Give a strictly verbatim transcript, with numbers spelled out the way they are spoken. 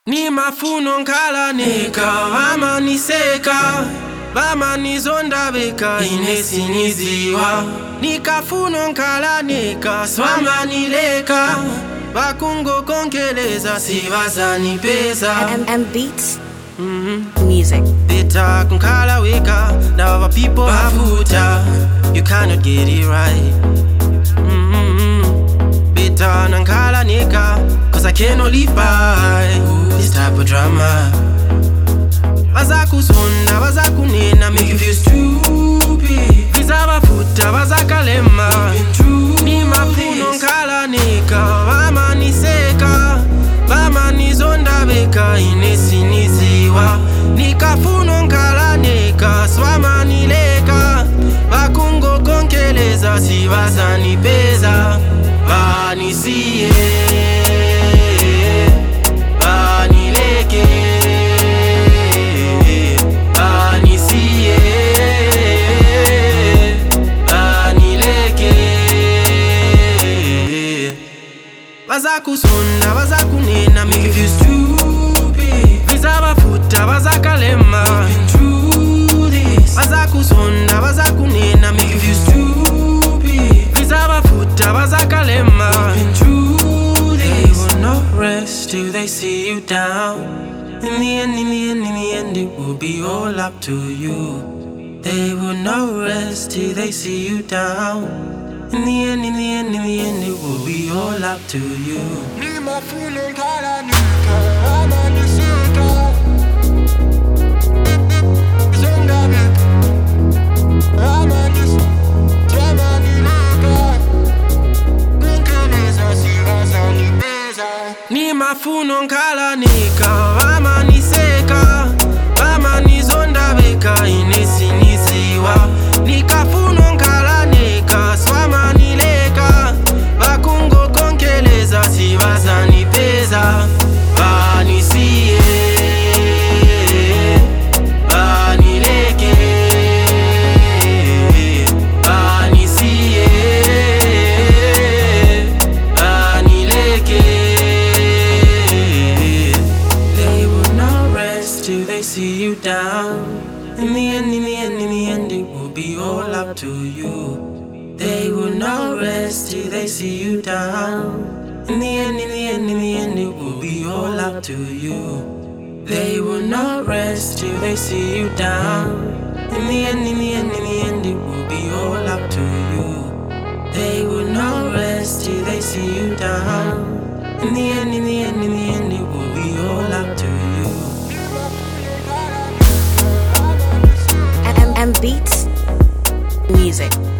Ni mafuno nkala neka Vama niseka Vama nizonda beka Inesi niziwa Nikafuno nkala neka Swama nileka Bakungo konkeleza Sivaza nipeza M M Beats mm-hmm. Music Beta kunkala weka Now our people have futa You cannot get it right mm-hmm. Beta nankala neka Cause I cannot live by this type of drama. Vazakusonda, vazakunena, make you feel stupid. Vizava futa, vazakalema. Ni mafuno nkala neka, vama niseka. Vama nizonda beka, inesi niziwa. Nikafuno nkala neka, swama nileka. Bakungo konkeleza, sivaza nipeza. Vanisiye Vazakusonda, vazakunena, make you feel stupid. Vizava futa, vazakalema. Vazakusonda, vazakunena, make you feel stupid. Vizava futa, vazakalema. They will not rest till they see you down. In the end, in the end, in the end, it will be all up to you. They will not rest till they see you down. In the end, in the end, in the end, it will be all up to you. Ni mafuno nkala neka, vama niseka. Zonda beka, vama niseka. Swama nileka, konkeleza sivaza nipeza. Ni mafuno nkala neka, vama niseka. Vama nizonda beka, inesi niziwa. Nikafuno nkala neka, swama nileka. Bakungo konkeleza, sivaza nipeza. Vanisiye Vanileke Vanisiye Vanileke. They will not rest till they see you down. In the end, in the end, in the end, it will be all up to you. They will not rest till they see you down. In the end, in the end, in the end, it will be all up to you. They will not rest till they see you down. In the end, in the end, in the end, it will be all up to you. They will not rest till they see you down. In the end, in the end, in the end, it will be all up to you. M M Beats Music.